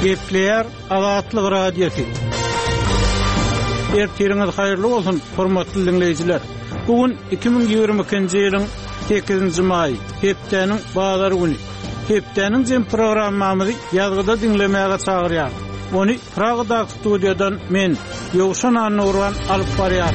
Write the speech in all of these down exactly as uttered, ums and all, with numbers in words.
Gepleyer Azatlyk radiosu. Ertiriniz hayırlı olsun, hormatly dinleyijiler. Bugün iki bin ýygrimi ikinji ýylyň sekizinji maý, hepdeniň bazar güni. Hepdeniň jem programmamyzy ýazgyda dinlemäge çagyrýar. Ony Pragada studiýadan men Ýowşan Anurwan alyp barýar.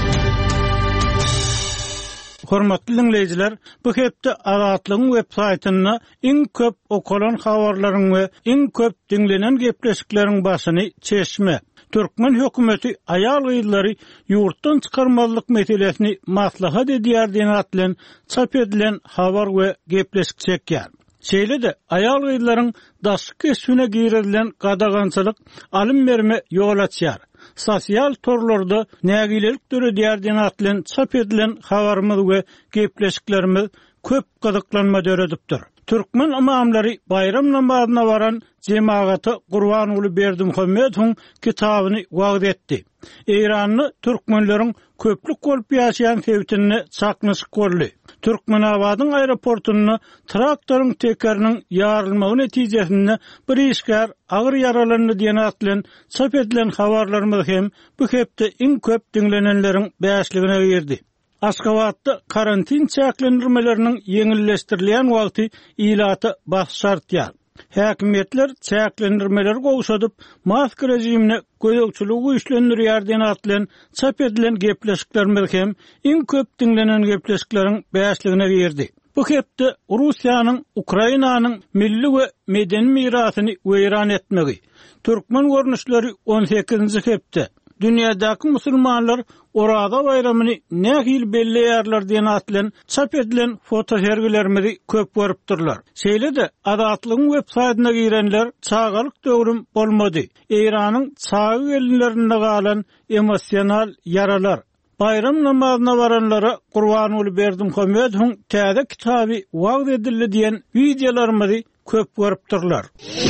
Hormatly dinleyijiler, bu hepde Azatlygyň websaýtyna iň köp okulan habarlaryň we iň köp dinlenen gepleşikleriň başyny çeşme. Türkmen hökümeti ayal gyýdylary ýurtdan çykarmalyk meselesini maslahat edýär diýen atlan çap edilen habar we gepleşik çekýär. Şeýle-de ayal gyýdylaryň daşky kesine giýerilen gadagançylyk alym berme ýol açýar. Sosial torlarda nägilelik döredýär diýen atlan çap edilen habarymyz we gepleşiklerimiz köp gydyklanma döredipdir. Türkmen imamlary bayram namazyna baran cemagaty Gurbanuly Berdimuhammedowyň kitabyny wagt etdi. Eýranly türkmenleriň köplük bolup ýaşaýan sebäpini çaknyşyk boldy. Türkmenabadyň aeroportuny traktoryň tekeriniň ýarylmagy netijesinde bir işgär agyr yaralandy diýen atlan çap edilen habarlarymyz hem bu hepde iň köp dinlenenleriň bäşligine girdi. Aşgabatda karantin çäklendirmeleriniň ýeňilleşdirilýän wagty ilaty baş şartýar. Häkimetler çäklendirmeler gowşadyp maska rejimine göýekçilik güýçlendirýär diýen atlan çap edilen gepleşiklerimiz hem iň köp dinlenen gepleşikleriň bäşligine girdi. Bu hepde Russiýanyň Ukrainanyň milli we medeni mirasyny weýran etmegi. Türkmen görnüşleri on sekizinji hepde dünyadaky musulmanlar Orada bayramyny nähil belleýärler diýen atlan çap edilen fotosergilerimizi köp görüpdirler. Şeýle-de Azatlygyň websaýtyna girenler çağalyk döwrüm bolmady. Eýranyň çağı gelinlerinde galan emosional yaralar. Bayram namazyna baranlara Gurbanuly Berdimuhammedowyň täze kitaby wagt edildi diýen wideolarymyzy köp görüpdirler.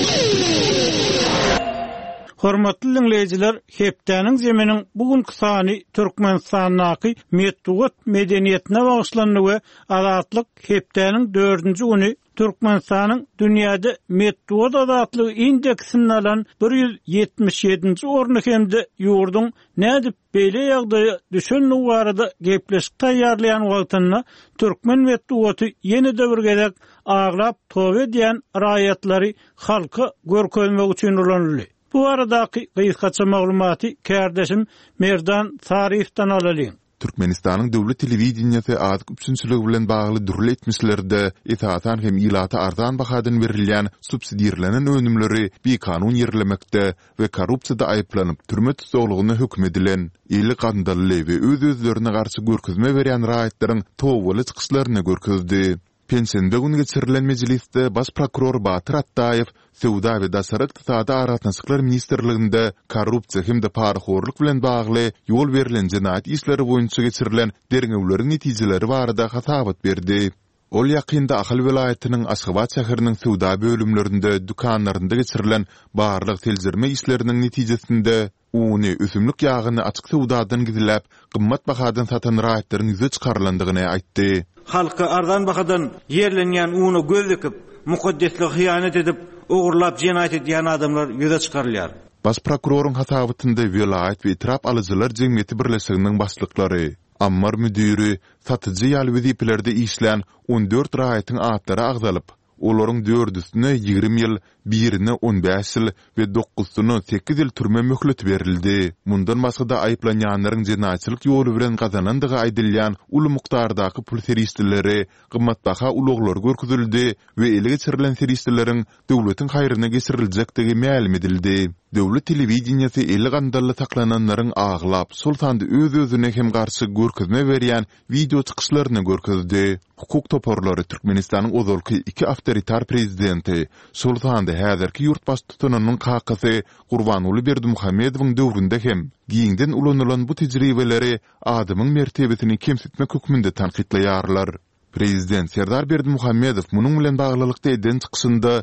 Hormatly dinleyijiler, hepdeniň zeminiň bugünkü sany Türkmenistanyň medeniýet medeniýetine bagyşlandy we azatlyk hepdeniň dördünji güni Türkmenistanyň dünýäde medeniýet azatlygy indeksini alan bir ýüz ýetmiş ýedinji orny hemde ýurdun nädip beýle ýagdaýa düşenli barada gepleşik taýýarlayan wagtyna Türkmen medeniýeti ýene-de bir gezek aglap towe diýen raýatlary halka görkezmek üçin ulanýarly. Bu aradaky gysgaça maglumaty kärdeşim Merdan Sarifdan alalım. Türkmenistanyň döwlet telewizionyasy azyk üçinçiligi bilen bagly durly etmişlerde etatan hem ilaty arzan bahadan berilýän subsidiýalenen önümleri bir kanun ýerlemekde we korrupsiýada aýyplanyp türme tutulgyny hökm edilen eli gandaly we öz-özlerine garşy görkezme berýän raýatlaryň towgaly çykyşlaryny görkezdi. Pensiýende gün geçirilen mejlisde baş prokuror Batyr Attaýew Sowda we Daşaryk iqtisady aratnaşyklar ministrliginde korrupsiýa hemde paraxorluk bilen bagly ýol berilen jenaýat işleri boýunça geçirilen derňewleriň netijeleri barada hasabat berdi. Ol ýakynda Ahal welaýatynyň Aşgabat şäheriniň Sowda bölümlerinde dukanlarynda geçirilen barlyk teljirme işleriniň netijesinde uny ösümlik ýagyny açyk sowdadan gizläp gymmat bahadan satan raýatlaryň ýüze çykarlandygyny aýtdy. Halka arzan bahadan yerlenýän uny gözlekip mukaddeslik hyýanet edip ogurlap jenaýat edýän adamlar ýüze çykarylýar. Baş prokuroryň hasabatynda welaýat we itirap alyjylar jemgyýeti birleşiginiň başlyklary, ammar müdiri, satyjy ýaly wezipelerde işlän on dört raýatyň atlary agdalyp, olaryň dördüsine ýygrimi ýyl, birine on beş ýyl we dokuzsyna sekiz ýyl türme möhlet berildi. Mundan başga da aýyplanýanlaryň jenaýatçylyk ýoly bilen gazanandygy aýdylýan uly mukdardaky pul serişdileri, gymmatbaha uluglar görkezildi we ele geçirilen serişdileriň döwletiň haýryna geçiriljekdigi ma'lum edildi. Döwlet telewizionyasy eli gandaly saklananlaryň aglap, sultandy öz-özüne hem garşy görkezme berýän video çykyşlaryny görkezdi. Hukuk toparlary Türkmenistanyň ozalky iki awtoritar prezidenti Sultandy häzirki ýurtbaş tutananyň kakasy Gurbanuly Berdimuhammedowyň döwründe hem giňden ulanylan bu tejribeleri adamyň mertebesini kemsitmek hükmünde tanqidleýärler. Prezident Serdar Berdimuhammedow munyň bilen baglylykda eden çykyşynda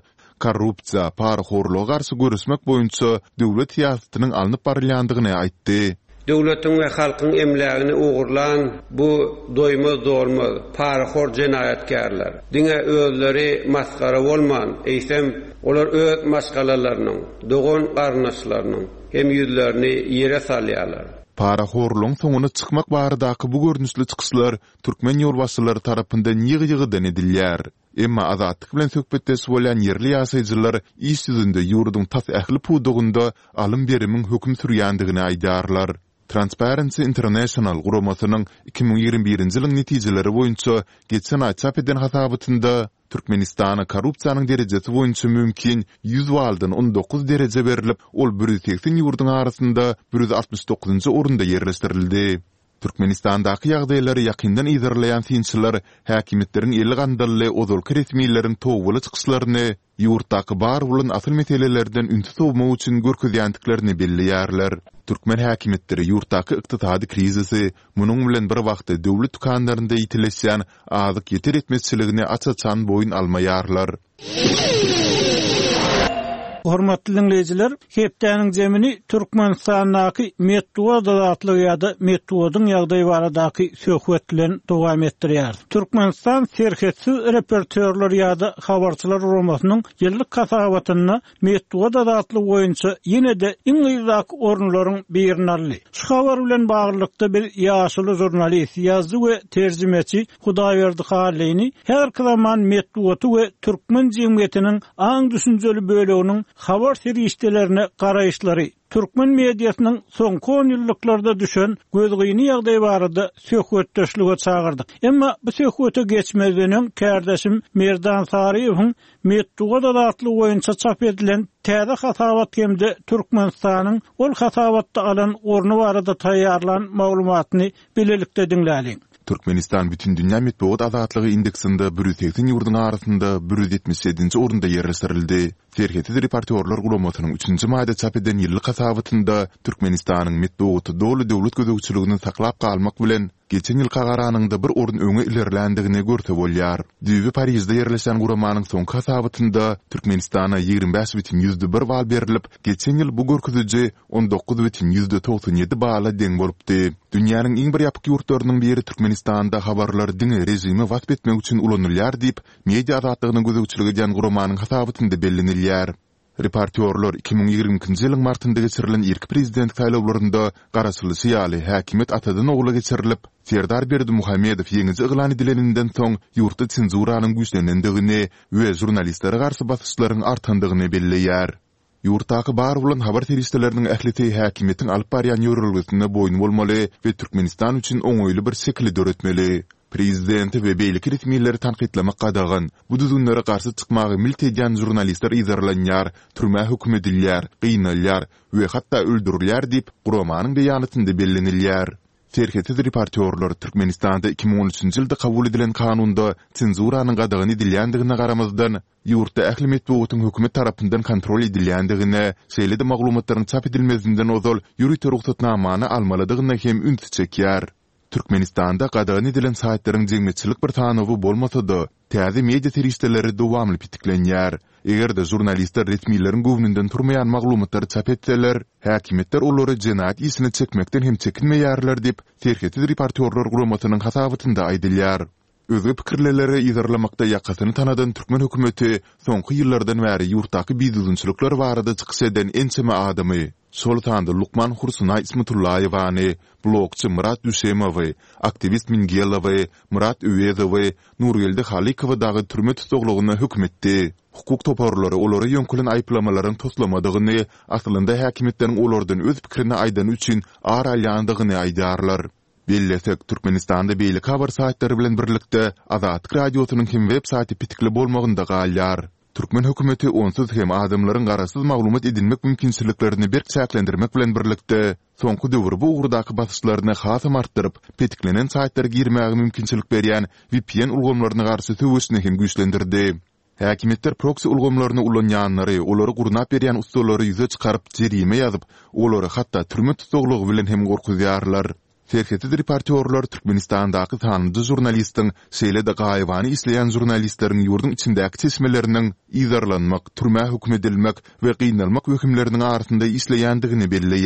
korrupsiýa, paraxorluğa garşy görüşmek boýunça döwlet siýasatynyň alınıp barylýandygyny aýtdy. Döwletiň we halkyň emlägini ugurlan bu doýmaz dolmaz paraxor jenayatkarlar. Diňe özleri maskara bolman, eýsem olar öz maskalarynyň, dogon garnaşlarynyň hem ýüzlerini ýere salýarlar. Paraxorluň soňuna çykmak baradaky bu görnüşli çykyslar türkmen ýolbaşçylary tarapyndan ýygy-ýygydan edilýär. Emma azatlyk bilen söhbetde bolan yerli ýasaýjylar iş ýüzünde ýurduň tas ähli pudugunda alym berimiň hökm sürýändigini aýdarlar. Transparency International guramasynyň iki bin ýigirme birinji ýylyň netijeleri boýunça geçen ay çap eden hasabatynda Türkmenistana korrupsiýanyň derejesi boýunça mümkin yüz baldan on dokuz derece berilip, ol bir yüz seksen ýurduň arasynda bir yüz altmış dokuzunçy orunda ýerleşdirildi. Türkmenistandaky ýagdaýlary ýakyndan izleýän synçylar häkimetleriň eli gandally ozalky resmiýetlerin towguly çykyşlaryny ýurtdaky bar bolan asyl meselelerden ünsüz bolmak üçin görkezýändiklerini belliýärler. Türkmen häkimetleri ýurtdaky ykdysady krizisi, munyň bilen bir wagtda döwlet tukanlarynda ýitileşýän azyk ýeter etmezçiligine açaçan boyun almaýarlar. Hormatly dinleyijiler, hepdäniň jemini Türkmenistanyň Medwedew adly ýa-da Medwedewyň ýagdaýy baradaky söhbet bilen dowam etdirýär. Türkmenistan serhetsiz reportörler ýa-da habarçylar romasynyň ýyllyk kasabatyny Medwedew adly boýunça ýene-de iň ýyzak orunlaryň birini aldy. Şu habar bilen baglykda bir ýaşuly jurnalist, ýazgy we terjimeçi Hudaýberdi Haleyni her zaman Medwedew we türkmen jemgyýetiniň aň düşünjeli böleginiň habar serişdelerine garaýşlary Türkmen mediasynyň soňky on ýyllyklarda düşen gözgüýni ýagdaý barada söhbetdeşlige çağırdyk. Emma bu söhbete geçmezden kardeşim Merdan Sariýewiň Medwedew adly boýunça çap edilen täze hasabat hemde Türkmenistanyň ol hasabatda alan orny barada taýýarlan maglumatyny bilelikde dinläliň. Türkmenistan bütün dünya Medwedew azatlygy indeksinde bir yüz seksen ýurduň arasynda bir yüz ýetmiş ýedinçi orunda ýerleşdirildi. Serhetiz reportörler gulamasynyň üçünçi maýda çap eden ýyllyk hasabatynda Türkmenistanyň Medwedew dowly döwlet gözegçiligini saklap galmak bilen geçen ýyl gagaranyňda bir orun öňe ilerlendigine görse bolýar. Düýbi Parisde ýerleşen guramanyň soňky hasabatynda Türkmenistana ýygrimi beş bitim yüzde bir bal berilip, geçen ýyl bu görkeziji on dokuz bitim yüzde togson ýedi bala deň bolupdy. Dünýäniň iň bir ýapyk ýurtlarynyň biri Türkmenistanda habarlar diňe rejimi wasp etmek üçin ulanylýar diýip media azatlygynyň gözegçiligi diýen guramanyň hasabatynda bellenilýär. Reportörler iki bin ýigirminki ýylyň martynda geçirilen ilk prezident saýlawlarynda garaşly syýaly häkimet atadan ogly geçirilip, Serdar Berdimuhammedow ýeňizi yglan edileninden soň ýurtda senzuranyň güýçlenendigini we jurnalistlere garşy basyşlaryň artandygyny belleýär. Ýurtdaky bar bolan habar teristleriniň ähliti häkimetiň alyp barýan ýörelgesine boýun bolmaly we Türkmenistan üçin oňoýly bir sekli döretmeli. Prezidenti we beýlik resmiýetleri tanqidlemek gadagan, bu düzünlere garşy çykmagy miltedýän jurnalistler izarlanýar, türme hökm edilýär, gynalýar we hatda öldürilýär diýip guramanyň beýanatynda bellenilýär. Serhetiz reportörler Türkmenistanda iki bin on üçinçi ýylda kabul edilen kanunda senzuranyň gadagyny edilýändigine garamazdan ýurtda ähli Medwedewyň hökümet tarapyndan kontrol edilýändigine, şeýle de maglumatlaryň çap edilmezinden ozal ýürüýte ruhsatnamany almalydygyna hem üns çekýär. Türkmenistanda gadagyny edilen saýtlaryň jemgyýetçilik bir tanawy bolmasa-da, täze media terişdeleri dowamly pitiklenýär. Eger-de jurnalistler resmiýetlerin gowunundan turmaýan maglumatlary çap etseler, häkimetler olary jenayat isini çekmekden hem çekinmeýärler diýip serhetiz reportörler guramasynyň hasabatynda aýdylýar. Özü pikirleri izarlamakda ýakasyny tanadan Türkmen hökümeti soňky ýyllardan bäri ýurtdaky biýdüzünçilikler barada çykyş eden ençeme adamy, Sultanda Lukman Hursuna Ismatullaýewany, blogçy Murat Düşemowy, aktivist Mingelowy, Murat Üwezowy, Nurgelde Halikowy dagy türme tutuglygyna hükm etdi. Hukuk toparlary olary ýönkülen aýplamalaryň toslamadygyny, aslynda häkimetleriň olardan öz pikirini aýdan üçin aralýandygyny aýdarlar. Bellesek Türkmenistanda beýlik habar saýtlary bilen birlikde Azatlyk radiosynyň hem web saýty pitikli bolmagynda galýar. Türkmen hökümeti onsuz hem adamlaryň garasyz maglumat edilmek mümkinçiliklerini berk çäklendirmek bilen birlikde soňky döwür bu ugurdaky basyşlaryny hasam artdyryp, petiklenen saýtlara girmäge mümkinçilik berýän V P N ulgamlaryna garşy töwüşni hem güýçlendirdi. Häkimetler proxy ulgamlaryny ulanýanlary, olary gurnap berýän ustallary ýüze çykaryp jerime ýazyp, olary hatda türme tutuglygy bilen hem gorkuzýarlar. Serhetiz reportörler Türkmenistandaky tanyndy jurnalistiň şeýle-de gaýwany isleýän jurnalistleriň ýurdun içindäki çeşmeleriniň izarlanmak, türme hükm edilmek we gynalmak hökümleriniň arasynda isleýändigini belleýär.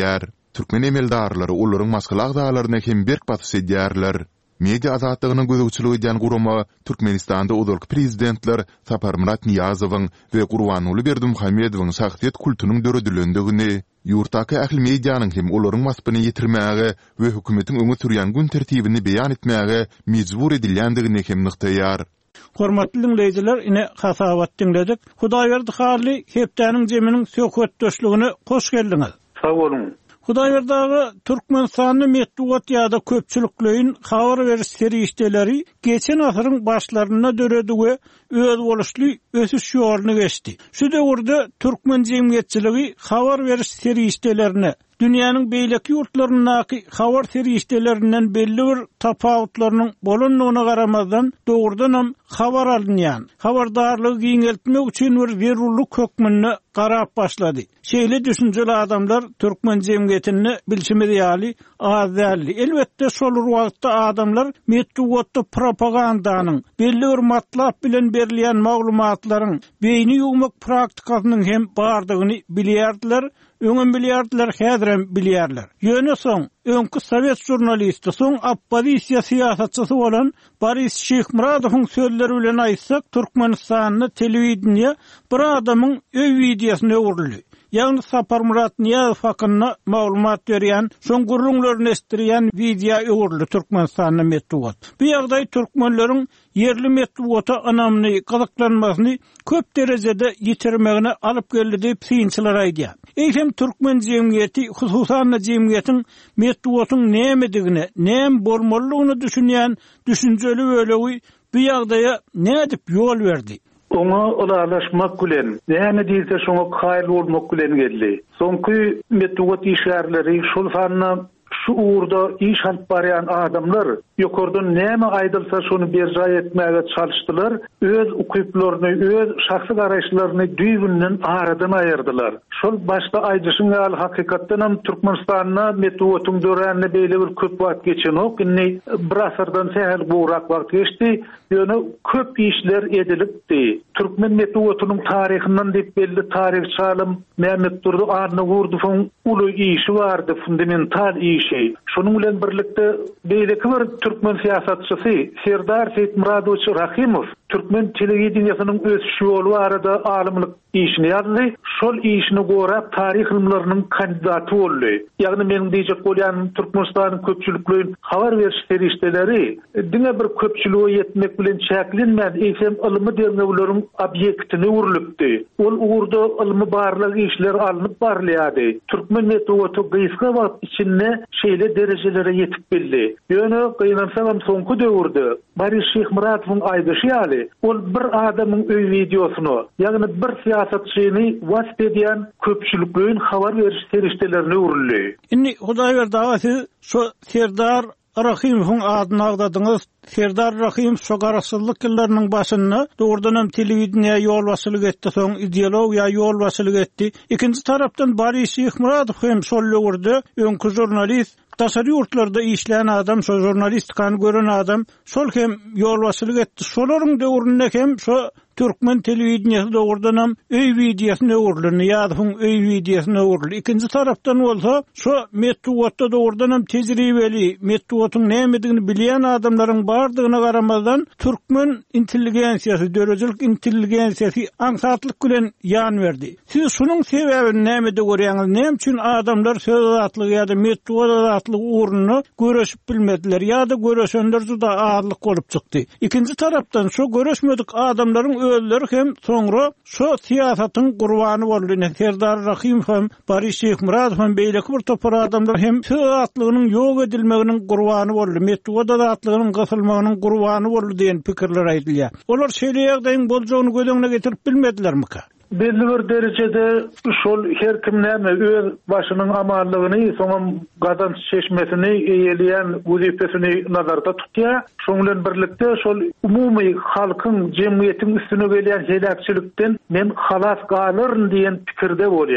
Türkmen emeldarlary olaryň maskaly agdalaryna hem berk batys edýärler. Media azatlygynyň gözegçiligi edýän gurama Türkmenistanda odalky prezidentler Saparmurat Niyazowyň we Gurbanuly Berdimuhammedowyň şahsiýet kultunyň döredilendigi, ýurtdaky ähli medianyň hem olaryň masbyny ýetirmäge we hökümetiň öňe sürýän gün tertibini beýan etmäge mejbur edilýändigini hem nykdaýar. Hormatly dinleýijiler, ine hasabat dinledik. Hudaýberdi hali hepdäniň jeminiň söhbetdeşligine hoş geldiňiz. Sag bolun. Hudaýberdagy Türkmenistanyny medeniýet ýa-da köpçülikleýin habar beriş serişdeleri geçen asyryň başlaryna döredigi öz boluşly ösüş ýoluny geçdi. Şu döwürde türkmen jemgyýetçiligi habar beriş serişdelerine dünýäniň beýleki ýurtlaryndaky habar serişdelerinden belli bir tapawutlarynyň bolanlygyna garamazdan dogurdanam habar alynýan. Habardarlygy giňeltmek üçin bir berurluk hökmüni garap başlady. Şeýle düşünjeli adamlar türkmen jemgyýetini bilşimedi azally. Elbetde şol wagtda adamlar medeniýetde propagandanyň belli bir matlap bilen berilýän maglumatlaryň beýni ýugmak praktikasynyň hem bardygyny bilýärdiler. Öňün bilýärdiler, häzirem bilýärler. Ýöne soň, öňkü Sowet jurnalisti, soň oppozisiýa siýasatçysy bolan Boris Şeýkhmuradowyň sözleri bilen aýtsak, Türkmenistanyny telewizioniýa bir adamyň öý videosyny öwürli. Ýagny Saparmurat Niyazow hakyna maglumat berýän, soň gurrunlaryny estirýän video öwürli Türkmenistanyň medeniýet. Bu ýagdaý türkmenleriň yerli medeniýete anamny gazaklanmasyny köp derejede ýetirmegine alyp geldi diýip synçylar aýdýar. Eýsem türkmen jemgyýeti, hususan jemgyýetiň medeniýetiň nämedigini, näme bolmalygyny düşünýän düşünjeli bölegi bu ýagdaýa nädip ýol berdi? Ona olalaşmak bilen, näme diýse şoňa kaýyl bolmak bilen geldi. Soňky medeniýet işgärleri şol sanyna şu uğurda iş alıp barýan adamlar ýokardan näme aýdylsa şonu berjay etmäge çalışdylar. Öz ukyplaryny, öz şahsy garaşlaryny düýbünden aradan aýyrdylar. Şol başda aýdyşyň ýaly hakykatdan hem Türkmenistanyna medeniýetiň döräne beýle bir köp wagt geçenok, inni bir asyrdan sähäl burak wagt geçdi. Ýöne köp işler edilipdi. Türkmen medeniýetiniň taryhynyň diýip belli tarih çalym Mehmet Durdy arny gurduň uly işi bardy, fundamental işi. Şonuň bilen birlikde beýleki bir türkmen siýasatçysy Serdar Seyitmuradowyç Rahimow türkmen telewizioniýasynyň öz ýolu arada alymlyk işini ýazdy. Şol işini gorap tarih ilmläriniň kandidaty boldy. Ýagny men diýjek bolýan Türkmenistanyň köpçüliklerin habar beriş serişdeleri diňe bir köpçüligi ýetmek bilen çäklenmän, eýsem ilmi deňewleriň obýektini urulypdy. Ol uğurda ilmi barlyk işler alınıp barlýady. Türkmen medeniýeti gysga wagt içinde şeýle derejelere ýetip bildi. Ýöne gynansaňam soňky döwürde Boris Şeýkhmuradowyň aýdyşy ýaly ol bir adamyň öý videosyny, ýagny bir siýasatçyny wasp edýän köpçüliklerin habar beriş serişdelerini uruly. Inni Hudaýberdi şu Serdar Rahimowyň adyny agdadyňyz. Serdar Rahimow şu garaşsyzlyk ýyllarynyň başynda dogrudan telewizioniýa ýol başylyk etdi, soň ideologiýa ýol başylyk etdi. Ikinji tarapdan Boris Şeýkhmuradow hem şol ýurdu, öňkü jurnalist, taşary ýurtlarda işleýän adam, şo jurnalistikany gören adam, şol hem ýol başylyk etdi. Şolaryň döwründe hem şo Türkmen telewizioniýasy dogrudan hem öý videosyny öwürli, ýa-da öý videosyny öwürli. Ikinji tarapdan bolsa, şo medeniýetde dogrudan hem tejribeli, medeniýetiň nämedigini bilýän adamlaryň bardygyna garamazdan türkmen intelligensiýasy, dörejilik intelligensiýasy aňsatlyk bilen ýan berdi. Siz şunuň sebäbini nämede görýäňiz? Näme üçin adamlar söz azatlygy ýa-da medeniýet azatlygy uğruny göreşip bilmediler ýa-da göreşenler juda azlyk bolup çykdy. Ikinji tarapdan şu göreşmedik adamlaryň özleri hem soňra şu siýasatyň gurbany boldy. Serdar Rahimow hem Boris Şeýkhmuradow hem beýleki bir topar adamlar hem söz azatlygynyň ýok edilmeginiň gurbany boldy. Medeniýet azatlygynyň gysylmagynyň gurbany boldy diýen pikirler aýdylýar. Olar şeýle ýagdaýyň boljagyny gözeňine getirip bilmedilermi ka? Belli bir derecede şol her kim näme öz başynyň amallygyny, soňam gazanç çeşmesini eýeleýän wezipesini nazarda tutýar. Şoň bilen birlikde şol umumy halkyň jemgyýetiň üstüne gelýän helakçylikden men halas galyryn diýen pikirde bolýar.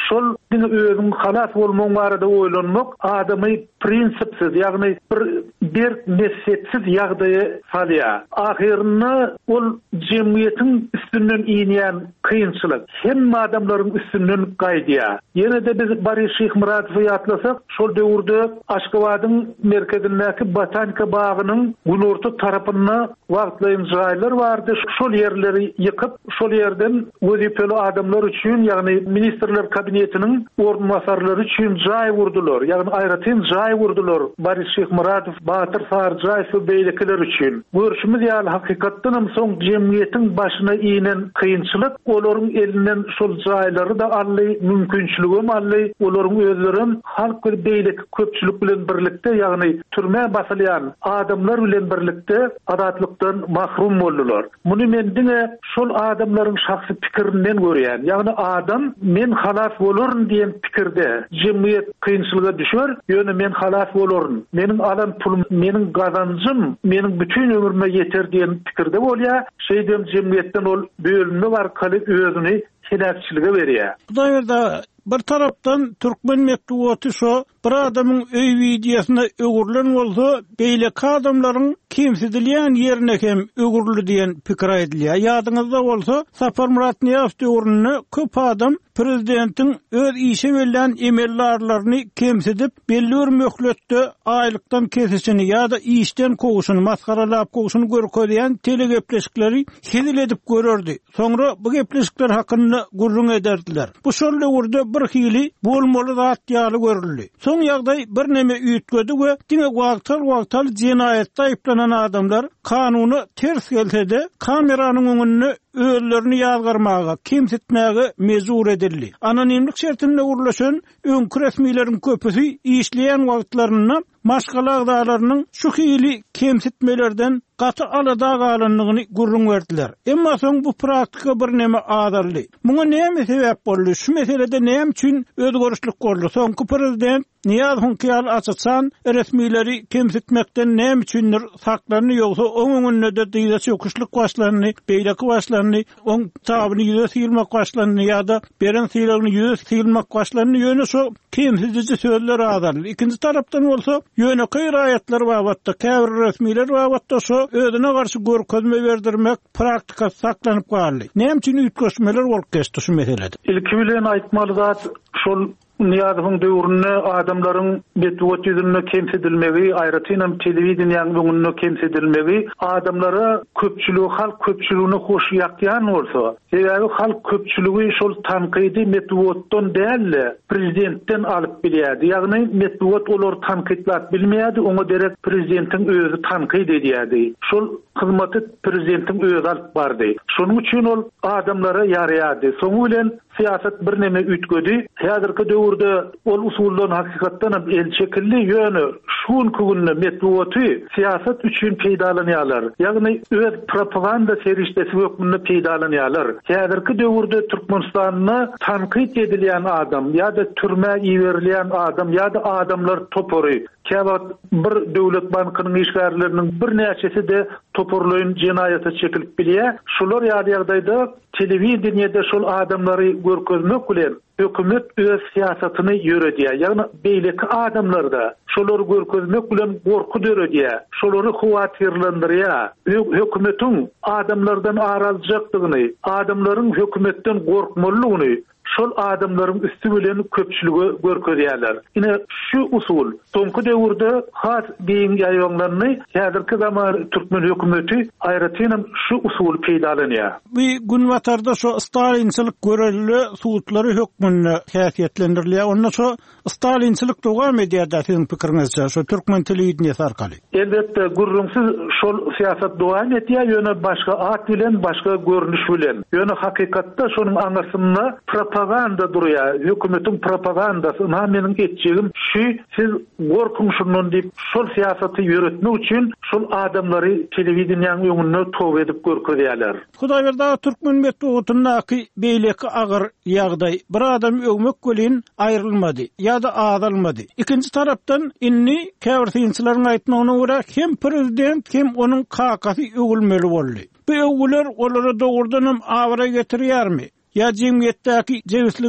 şol diňe özüň halas bolmagy barada oýlanmak adamy prinsipsiz, ýagny bir bir nesetsiz ýagdaýa salýar. Ahyrynda ol jemgyýetiň üstünden iýnýän kynçylyk hem adamlaryň üstünden gaýdýar. Ýene de biz Barış Şeyh Muradowy ýatlasak, şol döwürde Aşgabatyň merkezindäki botanika bagynyň günorta tarapyna wagtlaýan jaýlar bardy. Şol ýerleri ýykyp, şol ýerden wezipeli adamlar üçin, ýagny ministrler kabinetiniň ornmasarlary üçin jaý wurdular. Ýagny aýratyn jaý wurdular. Barış Şeyh Muradow, Batyr Sarjay şu beýlekiler üçin. Görüşimiz ýaly hakykatdan hem soň jemgyýetiň başyna iýnen kynçylyk olaryň elinden şol jaýlary da ally, mümkinçiligi ally, olaryň özlerin halk bir beýlik köpçülik bilen birlikde, ýagny türme basylýan adamlar bilen birlikde adatlykdan mahrum boldular. Muny men diňe şol adamlaryň şahsy pikirinden görýän, ýagny adam men halas bolaryn diýen pikirde jemgyýet kynçylyga düşer, ýöne men halas bolaryn, meniň alan pulum, meniň gazancym, meniň bütün ömrüme ýeter diýen pikirde bolýar. Şeýdem jemgyýetden ol bölünme barkaly özüni hilakçylyga berýär. Hudaý berdi. Bir tarapdan Türkmen mektubaty şo, bir adamyň öý wideosyna ögürlen bolsa, beýleki adamlaryň kimsidilýän ýerine hem ögürli diýen pikir aýdylýar. Ýadyňyzda bolsa, Sapar Murat Niýazow döwründe köp adam prezidentiň öz işe berilen emellarlaryny kimsidip, belli bir möhletde aýlykdan kesişini ýa-da işden kowuşyny, maskaralap kowuşyny görkezýän telegepleşikleri hezil edip görerdi. Soňra bu gepleşikler hakynda gurrun ederdiler. Bu şol döwürde bir hili bolmaly zat ýaly görüldi. Soň ýagdaý bir neme üýtgedi we diňe wagtal-wagtal jinayetde aýplanan adamlar kanuny ters gelse-de kameranyň öňünde özlerini ýazgarmaga, kimsitmäge mezur edildi. Anonimlik şertinde urlaşan öňkü resmiýetiň köpüsi işleýän wagtlaryna maşgalagdalarynyň şu hili kimsitmelerden gaty alada galanlygyny gurrun berdiler. Emma soň bu praktika bir neme adaldy. Muňa näme sebäp boldy? Şu meselede näme üçin özgörüşlik boldy? Soňky prezident Niýazow kyal açsan resmiýetleri kimsitmekden näme üçindir saklanyp ýogsa oňuňunda da diýde çöküşlik başlanyny, beýleki başlanyny, oň tabyny ýüze silmek başlanyny ýa-da beren silgyny ýüze silmek başlanyny ýöne şo kimsizdici sözler adaldy. Ikinji tarapdan bolsa ýöne gaýratlar babatda, käbir resmiýetler babatda şo özüne garşy görkezme berdirmek praktika saklanyp galdy. Näme üçin üýtgeşmeler bolup geçdi şu meselede? Ilki bilen aýtmaly zat şol Niýazowyň döwründe adamlaryň betwat ýüzünde kemsedilmegi, aýratynam telewizionyň öňünde kemsedilmegi, adamlara köpçüligi, halk köpçüligine hoş ýakýan bolsa, sebäbi halk köpçüligi şol tanqidi metwatdan däl, prezidentden alyp bilýärdi. Ýagny metwat olar tanqidlat bilmeýärdi, oňa derek prezidentiň özü tanqid edýärdi. Şol hyzmaty prezidentiň özü alyp bardy. Şonuň üçin ol adamlara ýaraýardy. Soňy bilen siýasat bir neme ütgedi. Häzirki döwürde ol usuldan hakykatdan el çekildi ýöne şuň kugunda metwaty siýasat üçin peýdalanýarlar. Ýagny öz propaganda serişdesi hökmünde peýdalanýarlar. Häzirki döwürde Türkmenistanyna tanqid edilýän adam ýa-da türme ýerilýän adam ýa-da adamlar topory käbat bir döwlet bankynyň işgärleriniň bir näçesi de toporlaýyn jinayata çekilip bilýär. Şular ýaly-ýagdaýda telewizionyada şol adamlary görkezmek bilen hökümet öz siýasatyny ýöredýär. Ýagny beýleki adamlar da şolar görkezmek bilen gorku döredýär. Şolary howatyrlandyrýar. Hökümetiň adamlardan aralyjakdygyny, adamlaryň hökümetden gorkmalygyny şol adamlaryň üstü bilen köpçüligi görkezýärler. Ine şu usul soňky döwürde has diň ýaýlanlaryny häzirki zaman Türkmen hökümeti aýratynam şu usul peýdalanýar. Bu gün watarda şu Stalinçilik görelli suutlary hökmünde häsiýetlendirilýär. Onda şu Stalinçilik dowam edýär diýen pikiriňizçe şu Türkmen telewizionyasy arkaly. Elbetde gurrunsyz şol siýasat dowam edýär, ýöne başga at bilen, başga görnüş bilen. Ýöne hakykatda şonuň aňarsynda propaganda durýar. Hökümetiň propagandasy, meniň etjegim şu, siz gorkun şundan diýip şol siýasaty ýöretmek üçin şol adamlary telewizionyň öňünde tow edip görkezýärler. Hudaý berdi, Türkmen metodundaky beýleki agyr ýagdaý bir adam öňmek bilen aýrylmady ýa-da azalmady. Ikinji tarapdan inni käwirsinçilerin aýtmagyna görä hem prezident hem onuň kakasy ögülmeli boldy. Bu ögüler olara dogrudan hem awara getirýärmi? Ya cemiyetdäki jewislige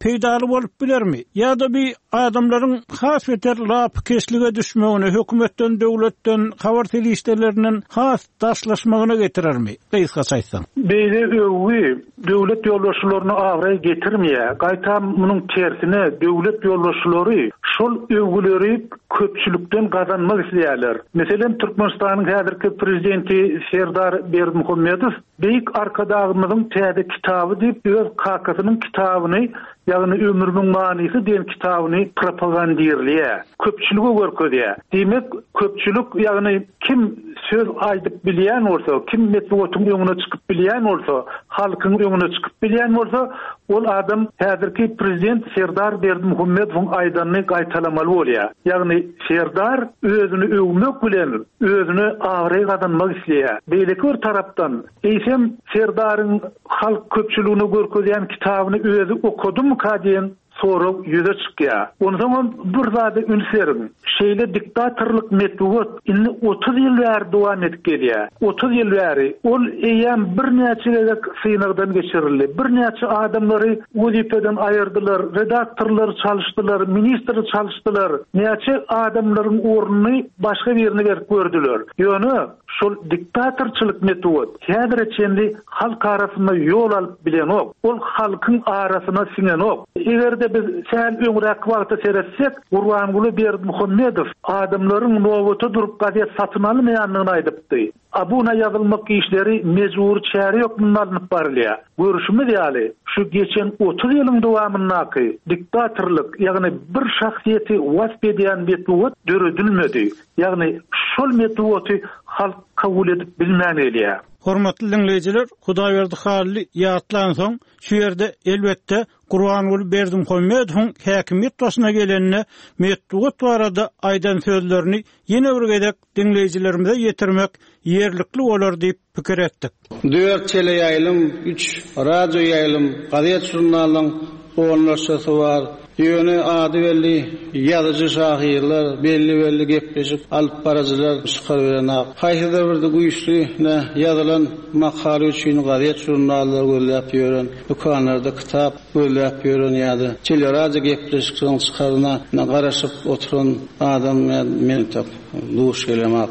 peýdaly bolup bilermi? Ýa-da bir adamlaryň has beter lap keslige düşmegine, hökümetden, döwletden, habar telişdelerinden has daşlaşmagyna getirermi? Beýis gaçaýsaň. Beýle öwgi döwlet ýolbaşçylaryny agry getirmeýär. Gaýta munyň tersine döwlet ýolbaşçylary şol öwgileri köpçülükden gazanmak isleýärler. Meselen Türkmenistanyň häzirki prezidenti Serdar Berdimuhammedow beýik arkadagymyzyň täze kitaby diýip öz kakasynyň kitabyny, ýagny ömrüniň manysy diýen kitabyny propagandirliýär. Köpçülüge görkezýär. Demek köpçülük ýagny kim söz aýdyp bilýän bolsa, kim metbuatyň öňüne çykyp bilýän bolsa, halkyň öňüne çykyp bilýän bolsa, ol adam häzirki prezident Serdar Berdimuhammedowyň aýdanyny gaýtalamaly bolýar. Ýagny Serdar özüni öwmek bilen özüni agry gazanmak isleýär. Beýleki bir tarapdan eýsem Serdaryň halk köpçülügine görkezýän kitabyny özü okudymy kadýen sorup yüze çykýar. Ondan bir zady ünserim. Şeýle diktatorlyk metod inni otuz ýyl bäri dowam edip gelýär. otuz ýyl bäri ol eýem bir näçe synagdan geçirildi. Bir näçe adamlary wezipeden aýyrdylar, redaktorlar çalışdylar, ministr çalışdylar. Näçe adamlaryň ornuny başga birine berip gördüler. Ýöne şol diktatorçylyk metod häzir içinde halk arasynda ýol alyp bilen ok. Ol halkyň arasyna singen ok. Egerde biz sen öňrek wagtda seretsek, Gurbanguly Berdimuhammedow adamlaryň nowata durup gaýet satyn almaýanlygyny aýdypdy. Abuna ýazylmak işleri mejbur çäre ýokmuny alınıp barylýar. Görüşmi diýeli, şu geçen otuz ýylyň dowamyndaky diktatorlyk, ýagny bir şahsiýeti wasp edýän metod döredilmedi. Ýagny şol metody halk kabul edip bilmänelýär. Hormatly dinleyijiler, Hudaýberdi Halily ýatlan soň şu ýerde elbetde Gurbanguly Berdimuhammedowyň häkimiýet başyna gelenine metduat barada aýdan sözlerini ýene bir gedek dinleyijilerimize ýetirmek ýerlikli bolar diýip pikir etdik. dört tele ýaýlym, üç radio ýaýlym, gaýet jurnalyň oňlaşysy bar. Ýöne ady belli ýazyjy şahyrlar belli belli gepleşip alyp barajylar çykaryp berenok. Haýsy birde güýçli ne ýazylan makale üçin gaýet jurnallar görläp ýören, dokanlarda kitap görläp ýören ýa-da teleradio gepleşikden çykaryna garaşyp oturan adam meni tap duş gelemek.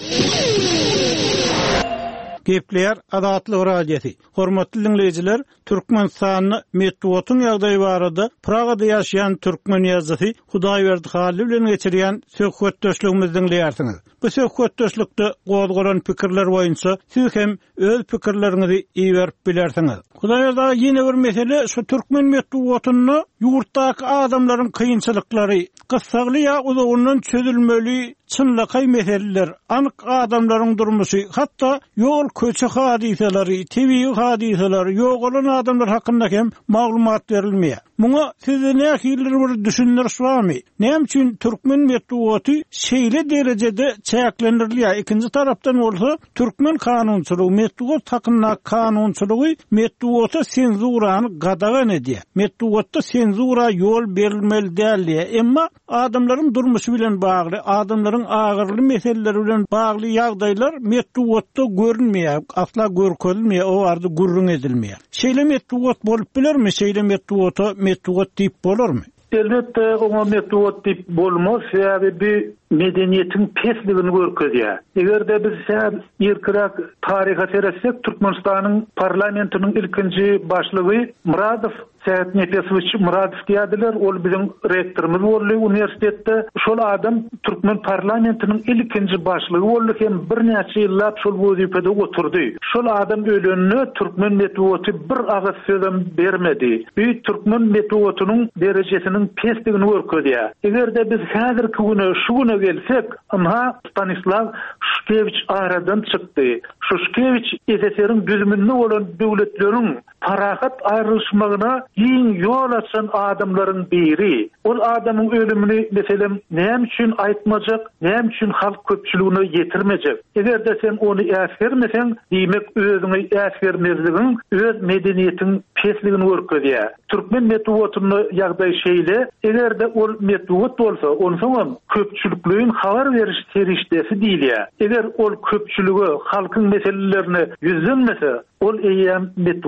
Gepleýär Adatly radiosi. Hormatly dinleyijiler, Türkmenistanyny metduatyň ýagdaýy barada Pragada ýaşaýan türkmen ýazgysy Hudaýberdi Halily bilen geçirýän söhbetdeşligimizi dinleýärsiňiz. Bu söhbetdeşlikde gozgolan pikirler boýunça siz hem öz pikirleriňizi iýerip bilersiňiz. Hudaýberdi ýene bir mesele şu türkmen metduatyny ýurtdaky adamlaryň kynçylyklary, gyssaly ýa uzundan çözülmeli çynlakay meseleler, anyk adamlaryň durmuşy, hatda ýol köçe hadiseleri, T V hadiseleri, ýok bolan adamlar hakynda hem maglumat berilmeýär. Muňa siz nähili bir düşünýär şuamy? Näme üçin türkmen metduaty şeýle derejede çäklendirilýär? Ikinji tarapdan bolsa, türkmen kanunçylygy, metduat hakynda kanunçylygy metduata senzurany gadagan edýär. Metduatda senzura ýol berilmeli däl, emma adamlaryň durmuşy bilen bagly, adamlaryň agyrly meseleleri bilen bagly ýagdaýlar metduatda görünmeýär, asla görkezilmeýär, o ardy gurrun edilmeýär. Şeýle metduat bolup bilermi? Şeýle metduata metduat diýip bolarmy? Elbette o metod tip bolmaz, sebäbi medeniýetiň pesligini görkezýär. Egerde biz sen ýerkirak taryha seretsek, Türkmenistanyň parlamentiniň ilkinji başlygy Muradow Seyit Nefesovich Muradow diýdiler, ol bizim rektorymyz boldy universitetde. Şol adam Türkmen parlamentiniň ilkinji başlygy boldy hem bir näçe ýyllap şol wezipede oturdy. Şol adam ölenine Türkmen metody bir agys sözüm bermedi. Bu Türkmen metodynyň derejesiniň pesligini görkezýär. Egerde biz häzirki güne şu güne gelsek, ama Stanislav Şuškevich aradan çykdy. Şuškevich S S R-iň düzüminde bolan döwletleriň parahat aýrylşmagyna ýyň ýol açan adamlaryň biri. Ol adamyň ölümini meselem näme üçin aýtmajak, näme üçin halk köpçüligine ýetirmejek. Egerde sen onu äsgermesen, diýmek özüňi äsgermezligiň öz medeniýetiň pesligini görkezýär. Türkmen metodyny ýagdaý şeýle, egerde ol metod bolsa, onsoň köpçülikliň habar beriş serişdesi diýilýär. Eger ol köpçüligi halkyň meselelerini ýüzlenmese, ol eýem metod bol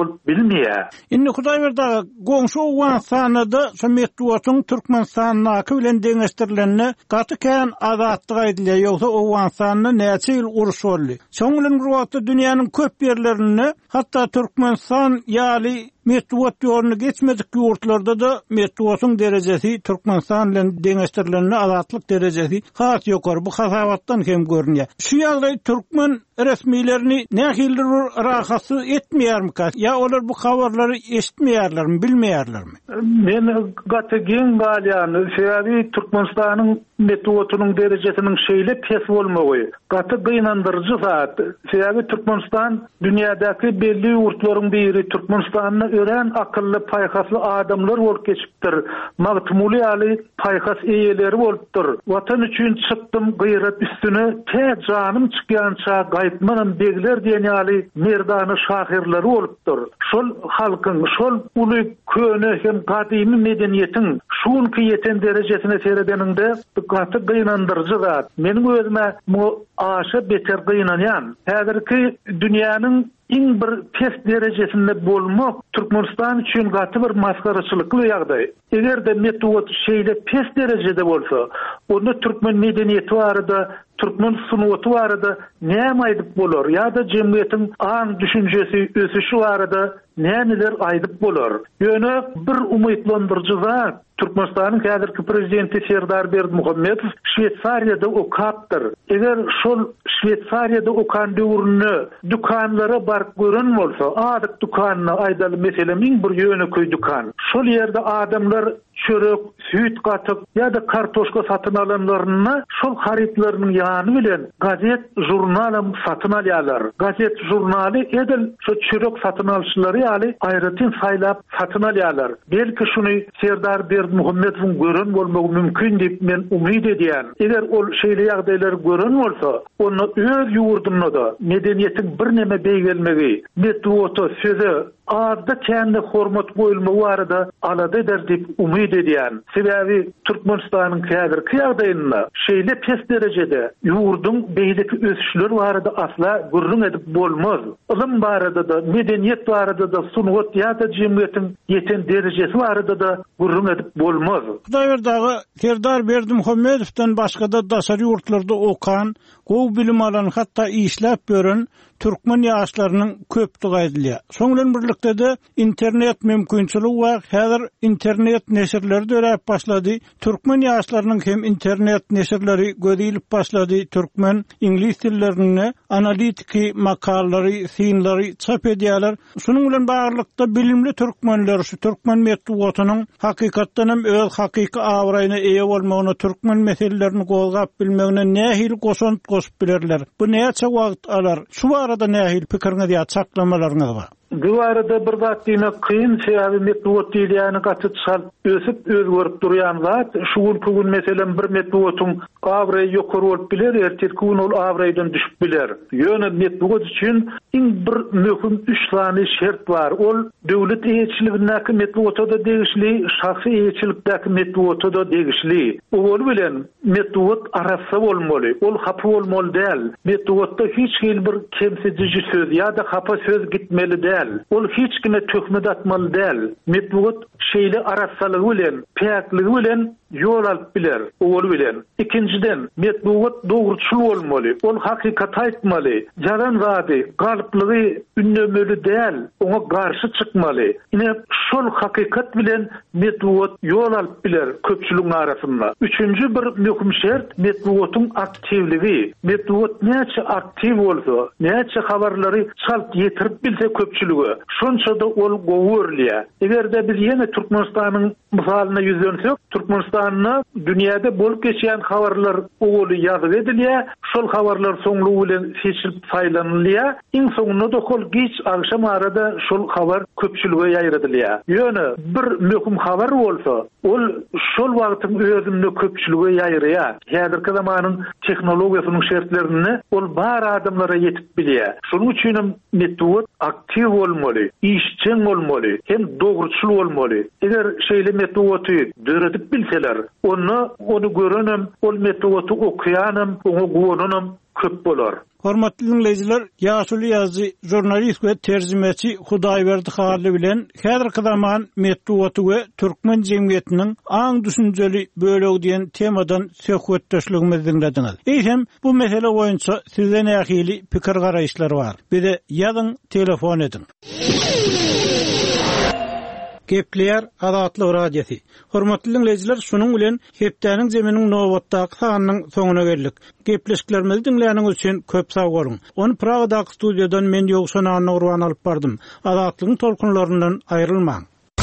bolup bilmeýär. Indi Hudaý berdi, goňşy Awganystanda Sometduwatyň Türkmenistanyňky bilen deňeşdirilenine gaty kän azatlyk aýdylýar, ýogsa Awganystanda näçe ýyl uruş boldy. Şoňlan bir wagtda dünýäniň köp ýerlerinde, hatda Türkmenistan ýaly Medeniýet ýoluna geçmedik ýurtlarda da medeniýetyň derejesi Türkmenistan bilen deňeşdirilenine azatlyk derejesi has ýokary. Bu hasawatdan hem görünýär. Şu ýagdaý türkmen resmiýlerini nähildir rahasy etmeýärmi? Ya olar bu habarlary eşitmeýärlermi, bilmeýärlermi? Men gaty geň galýany şeýle Türkmenistanyň medeniýetynyň derejesiniň şeýle pes bolmagy, gaty gynandyrjy zat. Şeýle Türkmenistan dünýädäki belli ýurtlaryň biri Türkmenistanyň ören akıllı paýhasly adamlar bolup geçipdir. Magtumuly ýaly paýhas eýeleri bolupdyr. Watan üçin çykdym gıyrat üstüne te janym çykýança gaýtmanam begler diýen ýaly merdany şahirleri bolupdyr. Şol halkyň, şol uly köne hem gadymy medeniýetiň şunky ýeten derejesine seredeninde gaty gynandyrjy zat. Meniň özüme bu aşa beter gynanýan. Häzirki dünýäniň iň bir pes derejesinde bolmak Türkmenistan üçin gaty bir maskaraçylykly ýagdaý. Egerde medeniýet şeýle pes derejede bolsa, onda türkmen medeniýeti barada, türkmen sunuwaty barada näme aýdyp bolar? Ýa-da jemgyýetiň aň düşünjesi, ösüşi barada nämeler aýdyp bolar? Ýöne bir umytlandyrjy zat Türkmenistanyň häzirki prezidenti Serdar Berdimuhammedow Şweýçariýada okapdyr. Eger şol Şweýçariýada okan döwrüne dukanlara barıp gören bolsa, adyk dukanyna aýdaly meselem iň bir ýöneköý dukan. Şol ýerde adamlar çörek, süýt gatyp ýa-da kartoşka satyn alanlaryna şol haritlarynyň ýany bilen gazet, jurnalym satyn alýarlar. Gazet, jurnaly edil şo çörek satyn alşylary ýaly aýratyn saýlap satyn alýarlar. Belki şuny Serdar Berdimuhammedow gören bolmagy mümkin diýip men umyt edýän. Eger ol şeýle ýagdaýlary gören bolsa, onu öz ýurdunda da medeniýetiň bir neme beýgelmegi, medeniýete söze adda kendi hormat goýulmagy barada alada eder diýip umyt edýän. Sebäbi Türkmenistanyň häzirki ýagdaýynda şeýle pes derejede ýurdun beýleki ösüşleri barada asla gurrun edip bolmaz. Ilim barada da, medeniýet barada da, sunwat ýa-da jemgyýetiň ýeten derejesi barada da gurrun edip bolmaz. Hudaý berdi, Serdar Berdimuhammedowdan başga da daşary ýurtlarda okan, gowy bilim alan, hatda işläp gören türkmen ýaşlarynyň köpdigi aýdylýar. Şoňlan birlikde de internet mümkinçiligi we häzir internet neşirleri dörep başlady. Türkmen ýaşlarynyň hem internet neşirleri gödilip başlady. Türkmen ingliz dillerini, analitiki makalary, synlary çap edýärler. Şunuň bilen baglanykda bilimli türkmenler şu türkmen medeniýetynyň hakykatdan hem öz hakyky awraýyna eýe bolmagyna, türkmen meselelerini gowgap bilmegine nähil goşant goşup bilerler. Bu näçe wagt alar? Şu arada nähil pikiriňiz ýa çaklamalarynız bar? Bu arada bir gatdyna kyn şeýle medeniýet diýilýäni gaty çal ösüp özgörüp durýan zat. Şuň pugun meselem bir medeniýetiň awraý ýokary bolup biler, ertesi gün ol awraýdan düşüp biler. Ýöne medeniýet üçin iň bir möhüm üç sany şert bar. Ol döwlet eýetçiligindäki medeniýete da degişli, şahsy eýetçilikdäki medeniýete da degişli. Ol bilen medeniýet arasy bolmaly. Ol hapy bolmaly däl. Medeniýetde hiç bir kemsejiji söz ýa-da hapa söz gitmeli däl. Ol hiç kime töhmet atmaly däl. Medeniýet şeýle arassalygy bilen, päkligi bilen ýol alyp biler. Ol bilen. İkinciden, medeniýet dogruçul bolmaly. Ol hakykat aýtmaly. Jaran zady, galyplygy ünlemeli däl. Oňa garşy çykmaly. Ine şol hakykat bilen medeniýet ýol alyp biler köpçüligiň arasynda. Üçüncü bir möhüm şert medeniýetiň aktivligi. Medeniýet näçe aktiv bolsa, näçe habarlary çalt ýetirip bilse köpçüligi, şonça da ol gowurlýar. Egerde biz ýene Türkmenistanyň misalyna ýüzlensek, Türkmenistanyň dünýäde bolup geçýän habarlar oňly ýazyp edilýär. Şol habarlar soňlugy bilen seçilip saýlanylýar. Iň soňunda da hol geç akşam arada şol habar köpçülige ýaýradylýar. Ýöne bir möhüm habar bolsa, ol şol wagtyň özünde köpçülige ýaýrýar. Häzirki zamanyň tehnologiýasynyň şertlerini ol bar adamlara ýetip bilýär. Şonuň üçin medeniýet aktiv bolmaly, işçiň bolmaly, hem dogruçul bolmaly. Eger şeýle metuwaty döredip bilseler, onu onu görenem, ol metuwaty okuyanam, onu güwonanam köp bolar. Hormatly dinleyijiler, ýaşuly ýazgy jurnalist we terjimeçi Hudaýberdi Harly bilen häzirki zaman metuwaty we türkmen jemgyýetiniň aň düşünjeli bölegi diýen temadan söhbetdeşligimizi dinlediňiz. Eýsem bu mesele boýunça sizden ähili pikir garaýşlary bar. Bize ýazyň, telefon edin. Gepler Azatlyk radiosi. Hormatly dinleyijiler, şunuň bilen hepdäniň jeminiň nowatdaky sanynyň soňuna geldik. Gepleşiklerimizi dinleýäniňiz üçin köp sag bolun. Onu Pragadaky studiýadan men Ýogşan Nurwan alyp bardym. Azatlygyň tolkunlaryndan aýrylmaň.